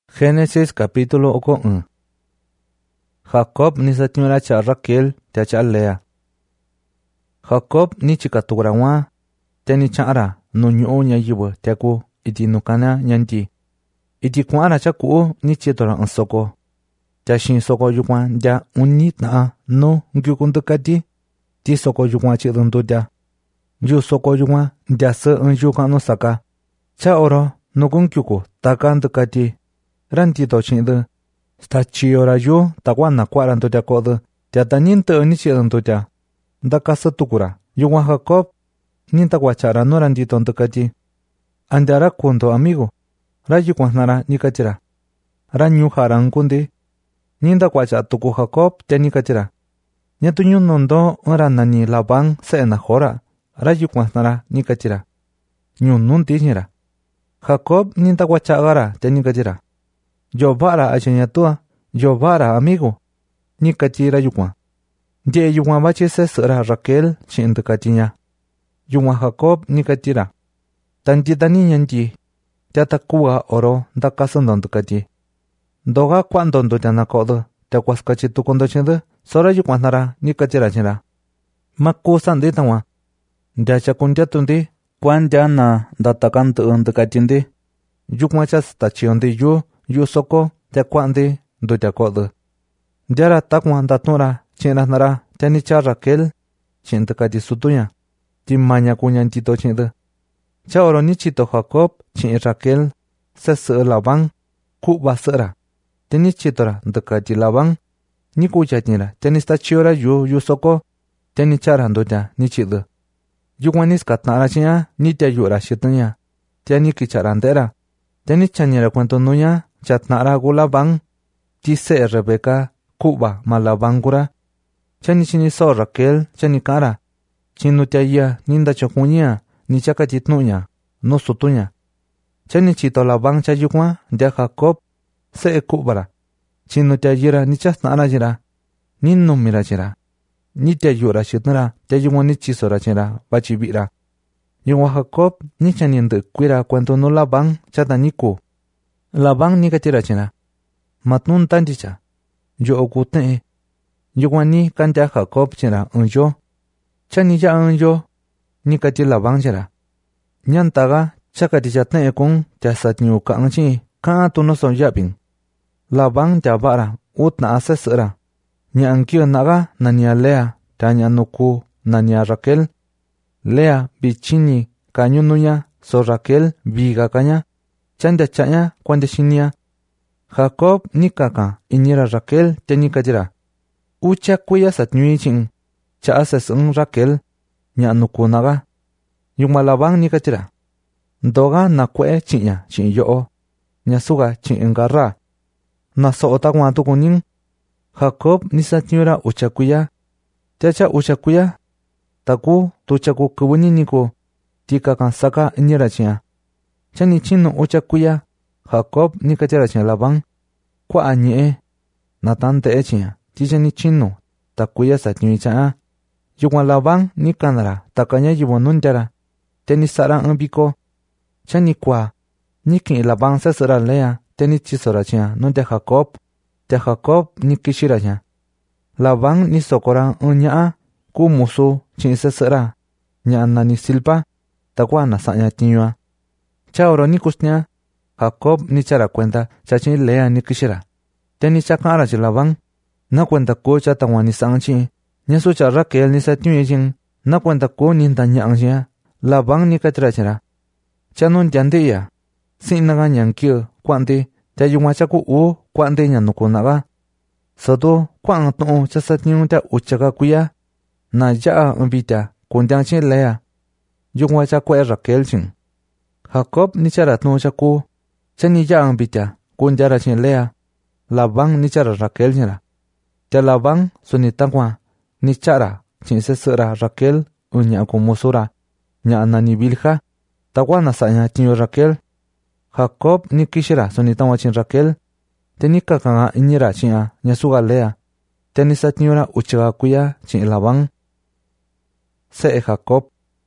Génesis capítulo 1. Jacob ni satñura cha Raquel te cha Lea. Jacob ni chikatura wa te ni chara no nyu nya yibo te ku iti nukana nyanti. Iti kwara cha ku ni chitora ansoko. Ta shin soko yukwa ja unni na no ngyukundukati ti soko yukwa chi dunduda. Yu soko yukwa ja se unjuka no saka. Cha oro no kunkyuko takandukati. Ranti to chindu sta chiora yu takwana kwaranto te kodu te taninte ni chidunto te ndakasa tukura yuwa Jacob ninta kwachara no ranti tontukati andara kundo amigo rayu kwanara nikatira ranyu harankundi ninta kwacha tuku Jacob te nikatira nyatunyu nondo ranani Labán se enajora rayu kwanara nikatira nyunundi nira Jacob ninta kwachagara te nikatira Yobara achenyatua, Yobara amigo, ni katira yukwa. De yukwa bache se sera Raquel chintu katinya. Yukwa Jacob ni katira. Tantita ni nyanti, tata kuwa oro da kasandontu kati. Doga kwandontu tana kodo, te kwaskachi tukondo chintu, sora yukwa nara ni katira chira. Maku sandi tawa. De chakuntia tundi, kwan jana datakantu untu katindi. Yukwa chas tachiondi yu soko te kwandi do te kodu. Diara takwan datura china nara teni cha Raquel chinta kati sutunya. Ti manya kunyan tito chinta. Cha oro ni chito Jacob chin Raquel se se Labán ku basera. Teni chitora ndakati Labán ni kucha nira teni sta chiora yu soko teni chara do te ni chidu. Yukwanis katnara chinya ni te yura shitunya. Teni kicharandera. Teni chanira cuento nunya chatnara Labán tise Rebeca kuba malabangura chani chini so Raquel chani kara chinutaya ninda chakunya ni chakatitnunya no sutunya chani chito Labán chayukwa de Jacob se kubara chinutayira ni chasnara jira ninno mira jira ni te yura shitnara te yumwa ni chisora jira bachibira yungwa Jacob ni chani ndekuira cuento no Labán chataniku Labán ni katira china. Matnun tanticha. Yo okutne. Yugwani kanta Jacob china unjo. Chani ya unjo. Ni kati Labán chira. Nyantaga chakaticha tne kung jasat nyu kaangchi kaa tuno son yaping. Labán jabara utna asesera. Nyankio naga nanya Lea tanya nuku nanya Raquel. Lea bichini kanyununya so Raquel biga kanya. Chanda chanya cuando shinya. Jacob ni kaka inira Raquel te ni katira. Ucha kuya satnyui ching. Cha asas Raquel nya nukunaga. Yuma Labán ni katira. Doga na kwe chinya ching yo. Nya suga ching engarra. Na soota kwantu kuning. Jacob ni satnyura ucha kuya. Techa ucha kuya. Taku tuchaku kubuni niku. Tika kansaka inira chinya. Chani chino ucha kuya Jacob ni katira china Labán kwa anye natante echia tichani chino takuya satnyui chaa yukwa Labán ni kanara takanya yubonuntara teni sara ambiko chani kwa ni kin Labán se sera Lea teni chisora chia nunte Jacob ni kishira chia Labán ni sokora unya ku musu chin se sera nya nani Silpa takwa nasanya tinyua Chaoro ni kusnya, Jacob ni chara cuenta chachin Lea ni kishira. Teni chakara chi Labán, na cuenta ko chatawa ni sangchi, nyasu cha Raquel ni satnyui ching, na cuenta ko ninta nyangchia, Labán ni katira chira. Chanun yandiya, sin naga nyankyo, kwante, tayunga chaku kwante nyanukunaga. Soto, kwang tong cha satnyung ta uchaka kuya, na yaa umbita, kundyang chin Lea. Yungwa cha kwe Raquel ching. Jacob ni chara tno chaku chani ya ambita kunjara chin Lea Labán ni chara Raquel nyara te Labán sunitangwa ni chara chin se sera Raquel unya kumusura nya nani Bilha takwa nasanya tinyo Raquel Jacob ni kishira sunitangwa chin Raquel te ni kakanga inyira chin nya suga Lea te ni satnyura uchaga kuya chin Labán se Jacob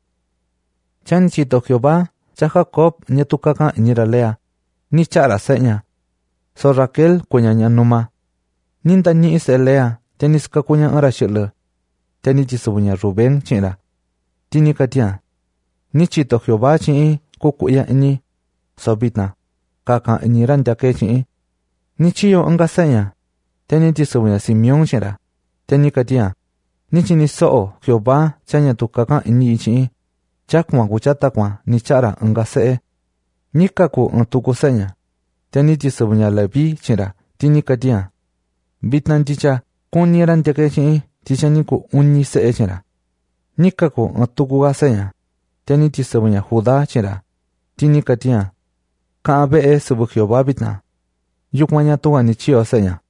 chan chito Jehová cha Jacob ni tukaka inira Lea ni chara seña So Raquel kuña ña numa. Ninda ñi se Lea, tenis ka kuña ara shile. Teni chisubuña Rubén chira. Tini katia. Ni chito Jehová chi kukuya ñi. So bitna. Kaka ñi ranta ke chi. Ni chiyo anga seña. Teni chisubuña Simeón chira. Teni katia. Ni chini soo Jehová chaña tu kaka ñi chi. Chakwa kuchatakwa ni chara anga see. Ni kaku tuku seña. Teni chisubuña Levi chira. Tini katia. Bitnan chicha kuni ranta ke chi. Chicha niku unni see chira. Ni kaku tuku ga seña. Teni chisubuña Judá chira. Tini katia. Kaa bee subu Jehová bitna. Yukmaña tuwa ni chiyo seña.